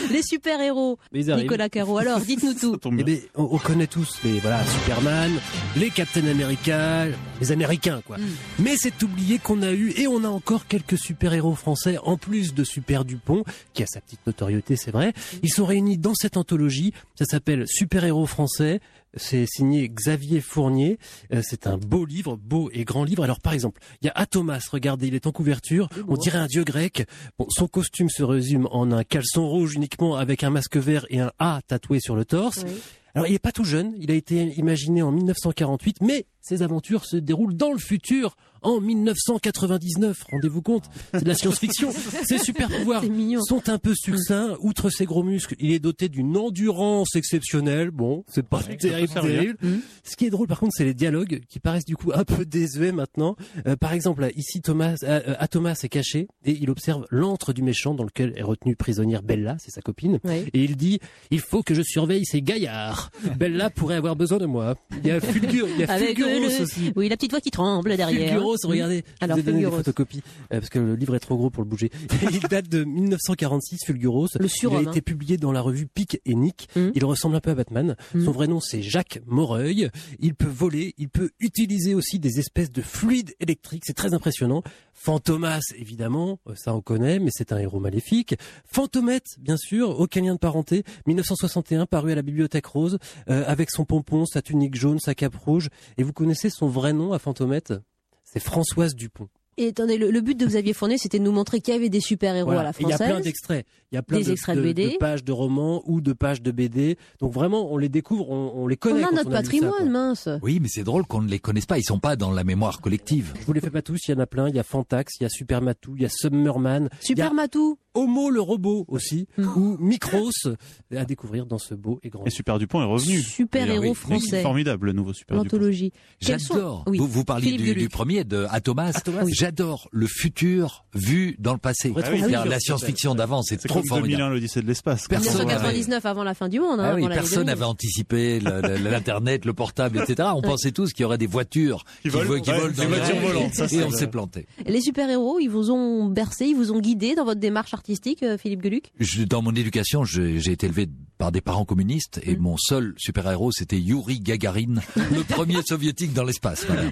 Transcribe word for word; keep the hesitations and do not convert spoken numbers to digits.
Les super-héros, Nicolas Caro. Alors, dites-nous tout. Eh bien, on, on connaît tous les voilà, Superman, les Captain America, les Américains, quoi. Mm. Mais c'est oublié qu'on a eu, et on a encore quelques super-héros français, en plus de Super Dupont, qui a sa petite notoriété, c'est vrai. Ils sont réunis dans cette anthologie. Ça s'appelle Super-héros français. C'est signé Xavier Fournier. Euh, c'est un beau livre, beau et grand livre. Alors, par exemple, il y a Athomas. Regardez, il est en couverture. On dirait un dieu grec. Bon, son costume se résume en un caleçon rouge uniquement avec un masque vert et un A tatoué sur le torse. Oui. Alors, il est pas tout jeune. Il a été imaginé en mille neuf cent quarante-huit, mais ses aventures se déroulent dans le futur, en mille neuf cent quatre-vingt-dix-neuf. Rendez-vous compte, c'est de la science-fiction. Ses super pouvoirs sont un peu succincts. Outre ses gros muscles, il est doté d'une endurance exceptionnelle. Bon, c'est pas ouais, terrible, terrible. Mmh. Ce qui est drôle, par contre, c'est les dialogues qui paraissent du coup un peu désuets maintenant. Euh, par exemple, là, ici, Thomas, euh, à Thomas est caché et il observe l'antre du méchant dans lequel est retenue prisonnière Bella, c'est sa copine. Oui. Et il dit, il faut que je surveille ces gaillards. Bella pourrait avoir besoin de moi. Il y a Fulgur, il y a Avec Fulguros le... aussi. Oui, la petite voix qui tremble derrière. Fulguros, regardez. Alors, je vous ai donné des photocopies euh, parce que le livre est trop gros pour le bouger. Il date de mille neuf cent quarante-six, Fulguros. Le surhomme, il a été publié dans la revue Pic et Nick. Mmh. Il ressemble un peu à Batman. Mmh. Son vrai nom, c'est Jacques Moreuil. Il peut voler. Il peut utiliser aussi des espèces de fluides électriques. C'est très impressionnant. Fantomas, évidemment, ça on connaît, mais c'est un héros maléfique. Fantomette, bien sûr, aucun lien de parenté. mille neuf cent soixante et un, paru à la Bibliothèque Rose, euh, avec son pompon, sa tunique jaune, sa cape rouge. Et vous connaissez son vrai nom à Fantomette ? C'est Françoise Dupont. Et attendez, le, le but de Xavier Fournier, c'était de nous montrer qu'il y avait des super-héros voilà. à la française. Il y a plein d'extraits. Il y a plein des de, extraits de, de, B D. de pages de romans ou de pages de B D. Donc vraiment, on les découvre, on, on les connaît. On a notre on a patrimoine, ça, mince. Oui, mais c'est drôle qu'on ne les connaisse pas. Ils sont pas dans la mémoire collective. Je vous les fais pas tous. Il y en a plein. Il y a Fantax, il y a Supermatou, il y a Summerman. Supermatou. Homo le robot aussi, mmh. ou Micros, à découvrir dans ce beau et grand. Et Super Dupont est revenu. Super-héros français. C'est formidable, le nouveau Super Dupont. L'anthologie. J'adore. Oui. Vous, vous parliez du, du premier, de Athomas. Athomas oui. J'adore le futur vu dans le passé. Ah oui, ah oui, la science-fiction d'avant, c'est, c'est trop comme formidable. deux mille un, l'Odyssée de l'espace. mille neuf cent quatre-vingt-dix-neuf, avant la fin du monde. Hein, ah oui, personne n'avait anticipé le, le, l'internet, le portable, et cetera. On ouais. pensait tous qu'il y aurait des voitures qui, qui volent, vo- qui ouais, volent dans des voitures volantes. Ça, et on s'est planté. Les super-héros, ils vous ont bercé, ils vous ont guidé dans votre démarche artistique, Philippe Gueluc ? Je, dans mon éducation, j'ai, j'ai été élevé par des parents communistes et mmh. mon seul super-héros, c'était Youri Gagarin, le premier soviétique dans l'espace. Voilà.